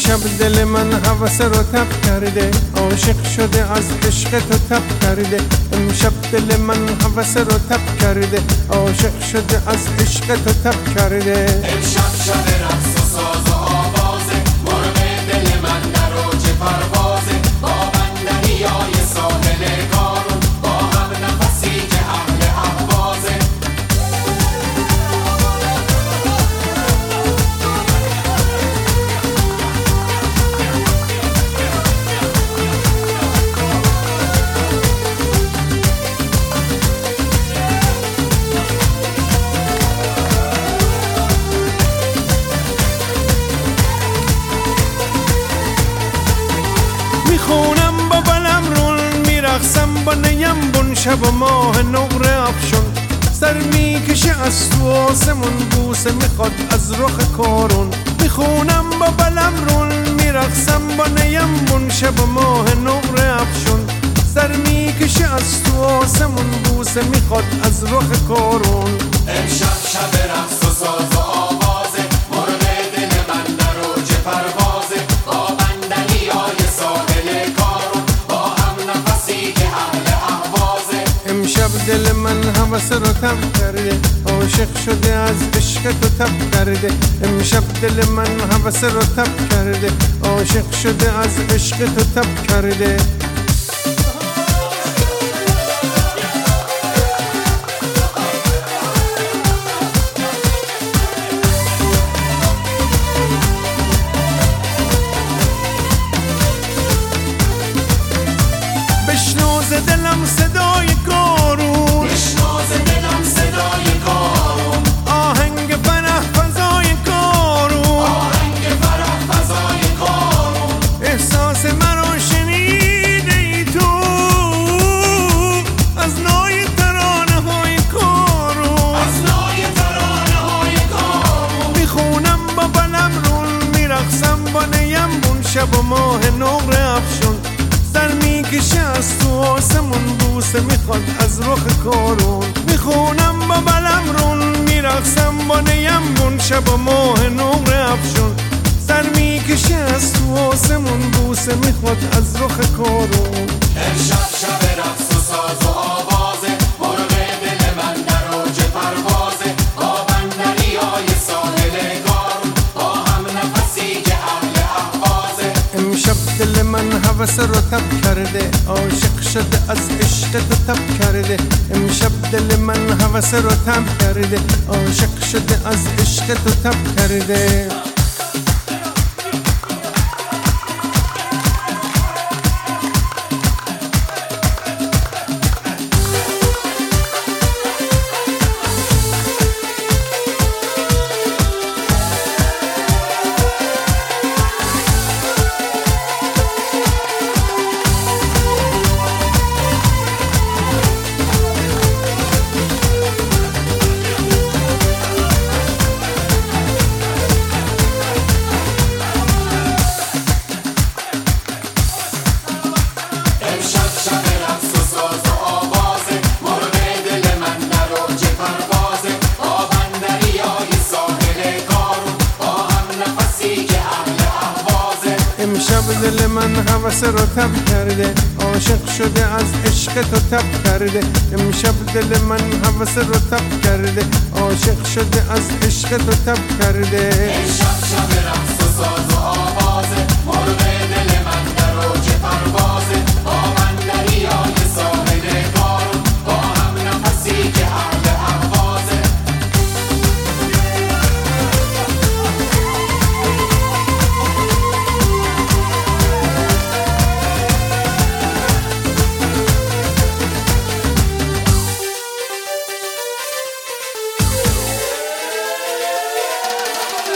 امشب دل من هوس رو تب کرده، عاشق شده از عشق تو تب کرده. امشب دل من هوس رو تب کرده، عاشق شده از عشق تو تب کرده. امشب شب رقص و ساز و آوازه، مرغ دل من در اوج پروازه. با بندریای ساحل کارون، با هم نفسی که اهل اهوازه. میخونم با بلم رون، میرقصم با نیم بون. شب و ماه نقره افشون، سر میکشه از تو آسمون. بوسه میخواد از رخ کارون. میخونم با بلم رون، میرقصم با نیم بون. شب و ماه نقره افشون، سر میکشه از تو آسمون. بوسه میخواد از رخ کارون. امشب شب رقص و ساز و آوازه، مرغ دل من در اوج پروازه. با بندریای ساحل کارون، با هم نفسی که اهل اهوازه. امشب دل من هوس رو تب کرده، عاشق شده از عشق تو تب کرده. امشب دل من هوس رو تب کرده، عاشق شده از عشق تو تب کرده. بشنو ز دلم صدای کارون، بشنو ز دلم صدای کارون. آهنگ فرح فضای کارون، آهنگ فرح فضای کارون. احساس مرا شنیده ای تو از نای ترانه های کارون. از نای ترانه های کارون. میخونم با بلم رون، میرقصم با نیم بون. شب و ماه نقره افشون، سر میکشه از تو آسمون. بوسه میخواد از رخ کارون. میخونم با بلم رون، میرقصم با نیم بون. شب و ماه نقره افشون، سر میکشه از تو آسمون. بوسه میخواد از رخ کارون. امشب شب رقص و ساز و آوازه، مرغ دل من در اوج پروازه. با بندریای ساحل کارون، با هم نفسی که اهل اهوازه. امشب دل من هوس رو تب کرده، عاشق شده از عشق تو تب کرده. امشب دل من هوس رو تب کرده، عاشق شده از عشق تو تب کرده. امشب شب رقص و ساز و آوازه، مرغ دل من در اوج پروازه. با بندریای ساحل کارون، با هم نفسی که اهل اهوازه. امشب دل من هوس رو تب کرده، عاشق شده از عشق تو تب کرده. امشب دل من هوس رو تب کرده، عاشق شده از عشق تو تب کرده. امشب شب رقص و ساز و آوازه، مرغ دل من در اوج پروازه.